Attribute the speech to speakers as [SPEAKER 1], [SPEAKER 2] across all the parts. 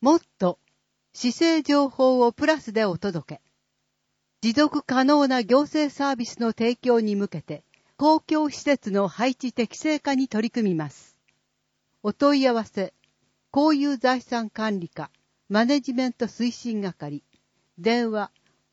[SPEAKER 1] もっと市政情報をプラスでお届け。持続可能な行政サービスの提供に向けて、公共施設の配置適正化に取り組みます。お問い合わせ、公有財産管理課マネジメント推進係、電話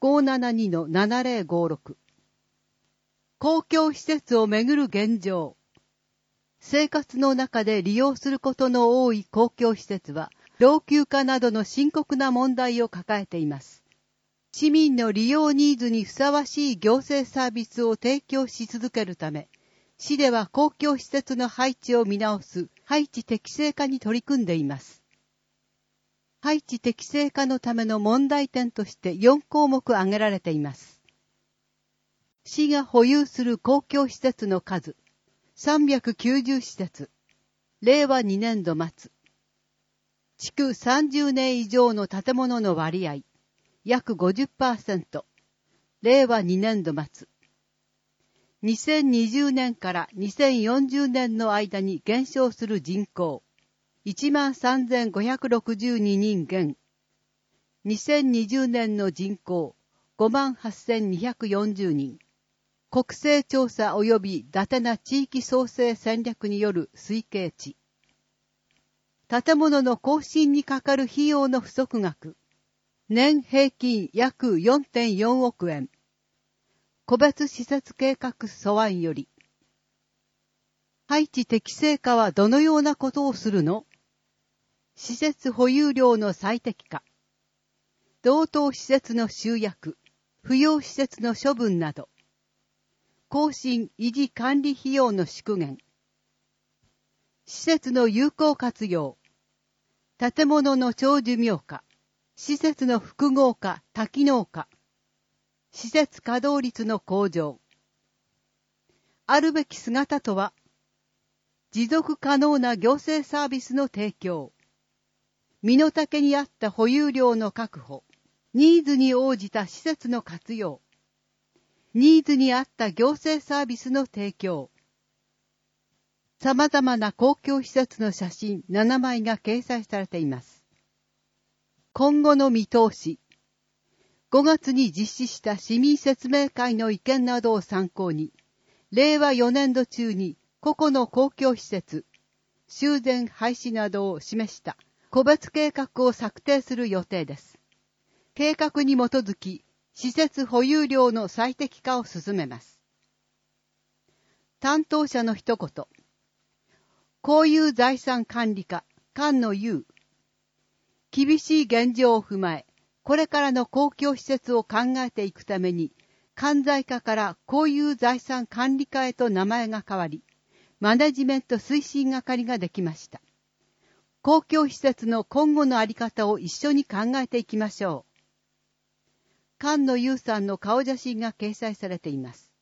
[SPEAKER 1] 572-7056。公共施設をめぐる現状。生活の中で利用することの多い公共施設は、老朽化などの深刻な問題を抱えています。市民の利用ニーズにふさわしい行政サービスを提供し続けるため、市では公共施設の配置を見直す配置適正化に取り組んでいます。配置適正化のための問題点として4項目挙げられています。市が保有する公共施設の数、390施設、令和2年度末。築30年以上の建物の割合、約 50%、令和2年度末。2020年から2040年の間に減少する人口、13,562人減。2020年の人口、58,240人。国勢調査及び伊達な地域創生戦略による推計値。建物の更新にかかる費用の不足額。年平均約 4.4 億円。個別施設計画素案より。配置適正化はどのようなことをするの？施設保有量の最適化。同等施設の集約、不要施設の処分など。更新維持管理費用の縮減。施設の有効活用。建物の長寿命化。施設の複合化、多機能化。施設稼働率の向上。あるべき姿とは、持続可能な行政サービスの提供。身の丈に合った保有量の確保。ニーズに応じた施設の活用。ニーズに合った行政サービスの提供。様々な公共施設の写真7枚が掲載されています。今後の見通し。5月に実施した市民説明会の意見などを参考に、令和4年度中に個々の公共施設、修繕廃止などを示した個別計画を策定する予定です。計画に基づき、施設保有量の最適化を進めます。担当者の一言。公有財産管理課、菅野優。厳しい現状を踏まえ、これからの公共施設を考えていくために、管財課から公有財産管理課へと名前が変わり、マネジメント推進係ができました。公共施設の今後の在り方を一緒に考えていきましょう。菅野優さんの顔写真が掲載されています。